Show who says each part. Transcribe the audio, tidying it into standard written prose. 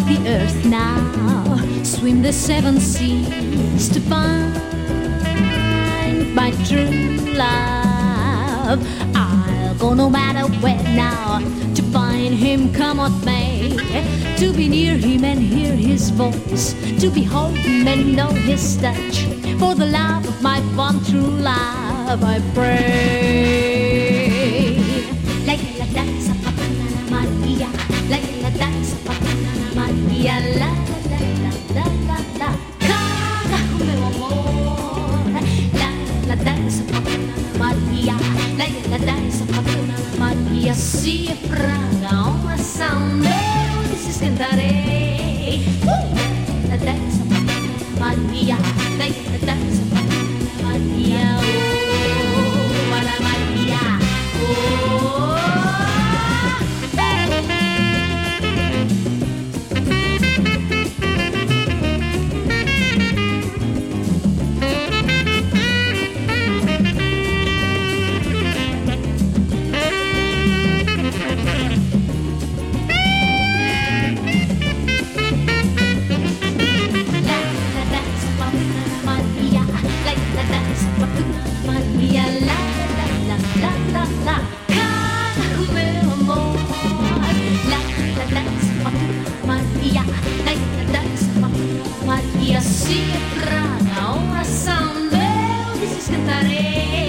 Speaker 1: the earth now, swim the seven seas to find my true love. I'll go no matter where now to find him come what may, to be near him and hear his voice, to behold him and know his touch. For the love of my one true love I pray. Like la danza papana Maria, like la danza papana Maria, la la la la la la. Carajo meu amor, la danza papana Maria, like la danza papana Maria. Se fraga uma ação, eu disse cantarei. La danza papana Maria, like la danza papana Maria, oh, Ana Maria, oh. Maria, la la la la la la. Carajo meu amor, la la dança Maria, la dança Maria. Se praga uma ação, eu disse cantarei.